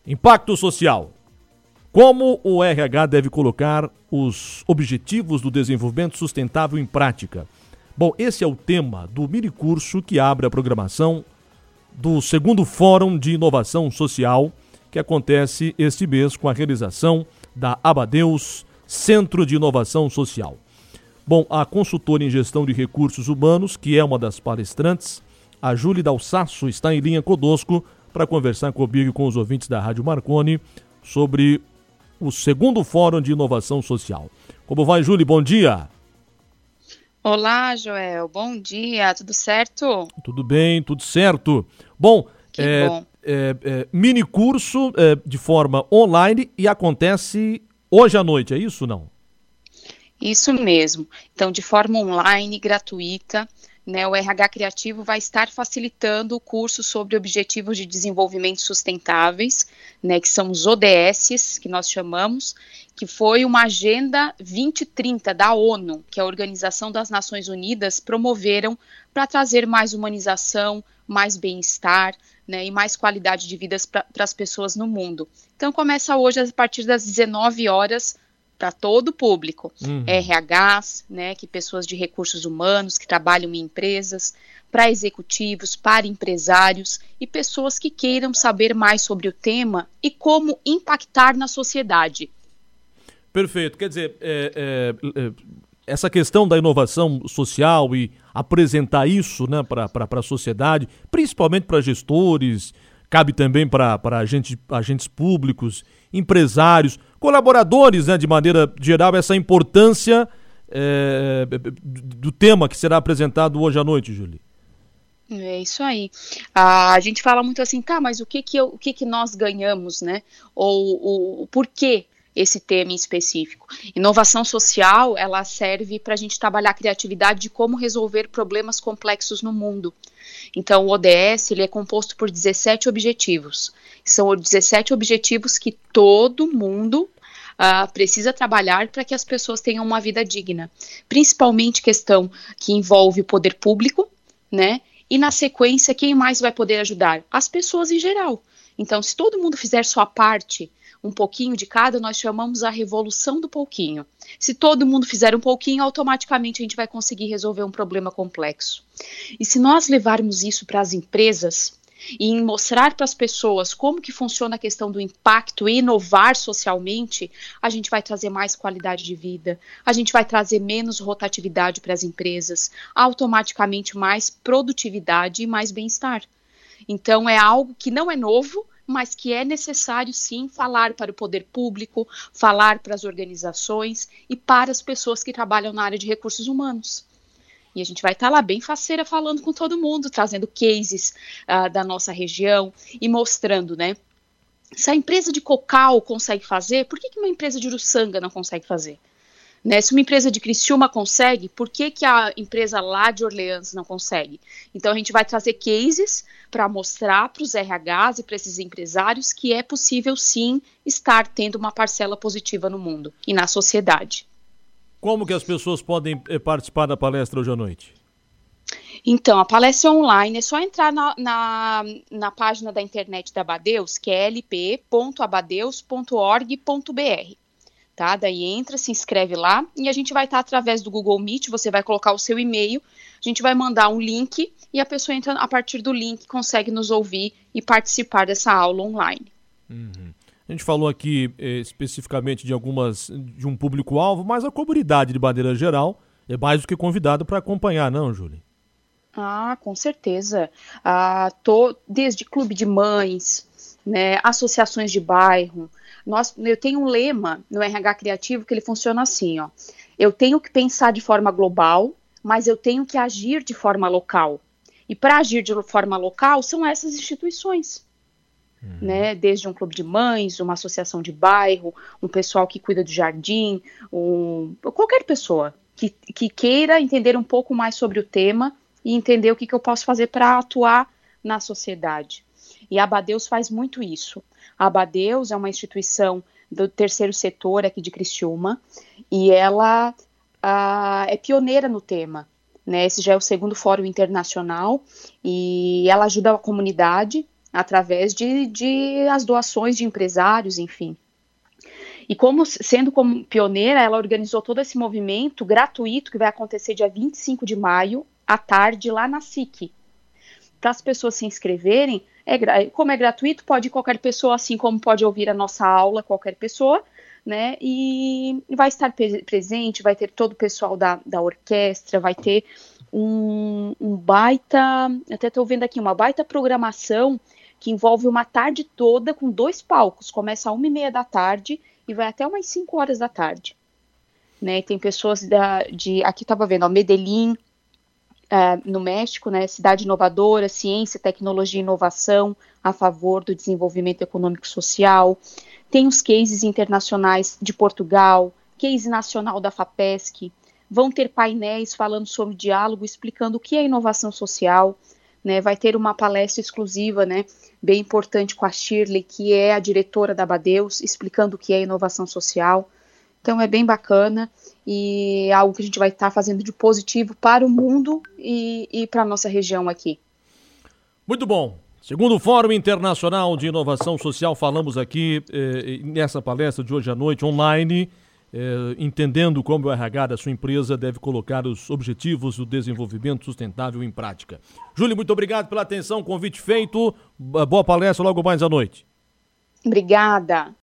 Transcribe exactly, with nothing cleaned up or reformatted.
Impacto social. Como o R H deve colocar os objetivos do desenvolvimento sustentável em prática? Bom, esse é o tema do minicurso que abre a programação do segundo Fórum de Inovação Social, que acontece este mês com a realização da Abadeus, Centro de Inovação Social. Bom, a consultora em gestão de recursos humanos, que é uma das palestrantes, a Júlia Dalsasso, está em linha conosco para conversar comigo e com os ouvintes da Rádio Marconi sobre o segundo Fórum de Inovação Social. Como vai, Júlia? Bom dia. Olá, Joel. Bom dia. Tudo certo? Tudo bem, tudo certo. Bom, que é, bom. É, é, mini curso é, de forma online e acontece hoje à noite, é isso ou não? Isso mesmo. Então, de forma online, gratuita, né, o R H Criativo vai estar facilitando o curso sobre Objetivos de Desenvolvimento Sustentáveis, né, que são os O D S, que nós chamamos, que foi uma Agenda vinte trinta da ONU, que a Organização das Nações Unidas promoveram para trazer mais humanização, mais bem-estar, né, e mais qualidade de vida para as pessoas no mundo. Então, começa hoje a partir das dezenove horas, para todo o público, uhum. R Hs, né, que pessoas de recursos humanos que trabalham em empresas, para executivos, para empresários e pessoas que queiram saber mais sobre o tema e como impactar na sociedade. Perfeito, quer dizer, é, é, é, essa questão da inovação social e apresentar isso, né, para a sociedade, principalmente para gestores, cabe também para agentes, agentes públicos, empresários, colaboradores, né, de maneira geral, essa importância é, do tema que será apresentado hoje à noite, Júlia. É isso aí. Ah, a gente fala muito assim, tá, mas o que que, eu, o que, que nós ganhamos, né? Ou o, o porquê esse tema em específico? Inovação social, ela serve para a gente trabalhar a criatividade de como resolver problemas complexos no mundo. Então, o O D S ele é composto por dezessete objetivos. São dezessete objetivos que todo mundo uh, precisa trabalhar para que as pessoas tenham uma vida digna. Principalmente questão que envolve o poder público, né? E na sequência, quem mais vai poder ajudar? As pessoas em geral. Então, se todo mundo fizer sua parte, um pouquinho de cada, nós chamamos a revolução do pouquinho. Se todo mundo fizer um pouquinho, automaticamente a gente vai conseguir resolver um problema complexo. E se nós levarmos isso para as empresas e mostrar para as pessoas como que funciona a questão do impacto e inovar socialmente, a gente vai trazer mais qualidade de vida, a gente vai trazer menos rotatividade para as empresas, automaticamente mais produtividade e mais bem-estar. Então é algo que não é novo, mas que é necessário sim falar para o poder público, falar para as organizações e para as pessoas que trabalham na área de recursos humanos. E a gente vai estar lá bem faceira falando com todo mundo, trazendo cases uh, da nossa região e mostrando, né? Se a empresa de Cocal consegue fazer, por que que uma empresa de Uruçanga não consegue fazer? Né, se uma empresa de Criciúma consegue, por que que a empresa lá de Orleans não consegue? Então a gente vai trazer cases para mostrar para os R Hs e para esses empresários que é possível sim estar tendo uma parcela positiva no mundo e na sociedade. Como que as pessoas podem participar da palestra hoje à noite? Então, a palestra é online, é só entrar na, na, na página da internet da Abadeus, que é l p ponto abadeus ponto org ponto b r. Tá? Daí entra, se inscreve lá e a gente vai estar através do Google Meet, você vai colocar o seu e-mail, a gente vai mandar um link e a pessoa entra a partir do link, consegue nos ouvir e participar dessa aula online. Uhum. A gente falou aqui eh, especificamente de algumas, de um público-alvo, mas a comunidade de maneira geral é mais do que convidada para acompanhar, não, Júlia? Ah, com certeza. Ah, tô, desde clube de mães, né, associações de bairro. Nós, eu tenho um lema no R H Criativo que ele funciona assim, ó. Eu tenho que pensar de forma global, mas eu tenho que agir de forma local. E para agir de forma local são essas instituições. Uhum. Né? Desde um clube de mães, uma associação de bairro, um pessoal que cuida do jardim, um, qualquer pessoa que, que queira entender um pouco mais sobre o tema e entender o que, que eu posso fazer para atuar na sociedade. E a Abadeus faz muito isso. A Abadeus é uma instituição do terceiro setor aqui de Criciúma e ela ah, é pioneira no tema. Né? Esse já é o segundo fórum internacional e ela ajuda a comunidade através de, de as doações de empresários, enfim. E como sendo como pioneira, ela organizou todo esse movimento gratuito que vai acontecer dia vinte e cinco de maio, à tarde, lá na S I C. Para as pessoas se inscreverem, é, como é gratuito, pode qualquer pessoa, assim como pode ouvir a nossa aula, qualquer pessoa, né? E vai estar presente, vai ter todo o pessoal da, da orquestra, vai ter um, um baita, até estou vendo aqui, uma baita programação que envolve uma tarde toda com dois palcos, começa às uma e meia da tarde e vai até umas cinco horas da tarde. Né? Tem pessoas da, de, aqui estava vendo, ó, Medellín, Uh, no México, né, cidade inovadora, ciência, tecnologia e inovação a favor do desenvolvimento econômico e social. Tem os cases internacionais de Portugal, case nacional da FAPESC, vão ter painéis falando sobre diálogo, explicando o que é inovação social, né, vai ter uma palestra exclusiva, né, bem importante com a Shirley, que é a diretora da Abadeus, explicando o que é inovação social. Então é bem bacana e é algo que a gente vai estar fazendo de positivo para o mundo e, e para a nossa região aqui. Muito bom. Segundo o Fórum Internacional de Inovação Social, falamos aqui eh, nessa palestra de hoje à noite, online, eh, entendendo como o R H da sua empresa deve colocar os objetivos do desenvolvimento sustentável em prática. Júlia, muito obrigado pela atenção, convite feito, boa palestra logo mais à noite. Obrigada.